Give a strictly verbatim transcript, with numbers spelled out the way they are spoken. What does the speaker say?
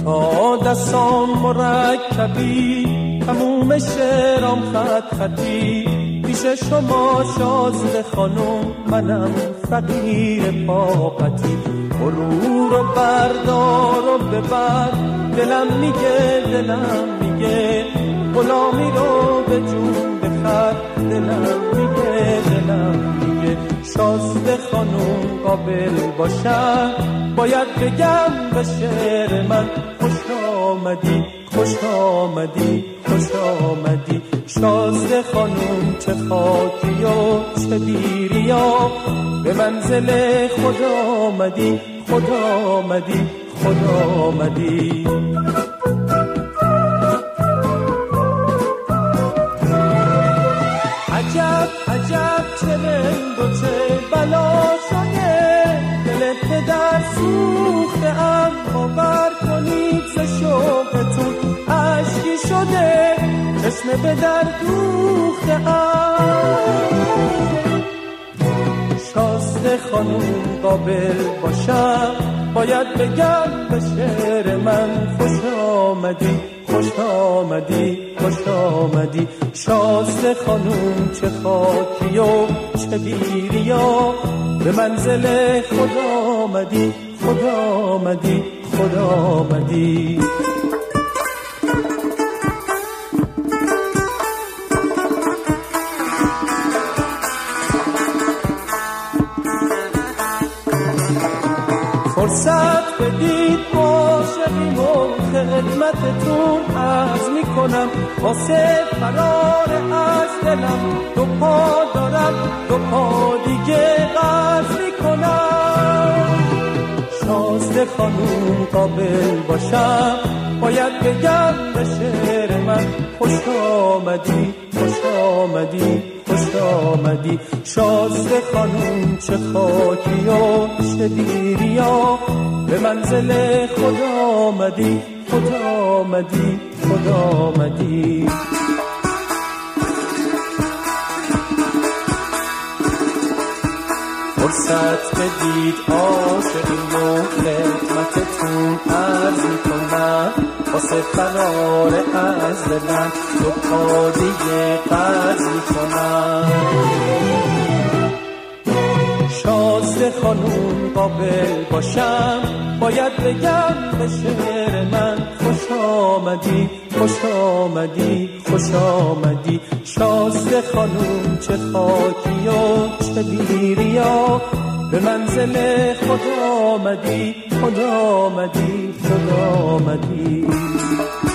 تا دستان مرکبی تموم شعرام خط خطی پیش شما شازده خانم منم فقیر پاپتی برو رو بردار و ببر دلم میگه دلم میگه غلامی رو به جون بخر دلم میگه دلم میگه شازده خانم قابل باشم باید بگم به شعر من خوش آمدی خوش آمدی خوش آمدی شازده خانم چه خاکی و چه بیریا به منزل خدا آمدی خدا آمدی خدا آمدی عجب عجب چه رنگ و چه بلا شده دل پدر سوخته ام باور کنید ز شوقتون عشقی شده چشم به در دوخته ام شازده خانم قابل باشم باید بگم به شعر من خوش آمدی خوش آمدی خوش آمدی شازده خانم چه خاکی و چه بیریا به منزل خدا آمدی خدا آمدی خدا آمدی فرصت بدید عاشقیم و خدمتتون عرض میکنم واسه فرار از دلم دو پا دارم دو پا دیگه قرض میکنم شازده خانوم قابل باشم باید بگم به شعر من خوش آمدی خوش آمدی خوش آمدی شازده خانوم چه خاکی و چه بیریا به منزل خدا آمدی خدا آمدی خدا آمدی فرصت بدید عاشقیم و خدمتتون عرض میکنم واسه فرار از دلم دو پا دیگه قرض میکنم شازده خانوم قابل باشم باید بگم به شعر من خوش آمدی خوش آمدی خوش آمدی شازده خانوم چه خاکی و چه بیریا به منزل خدا آمدی خدا آمدی خدا آمدی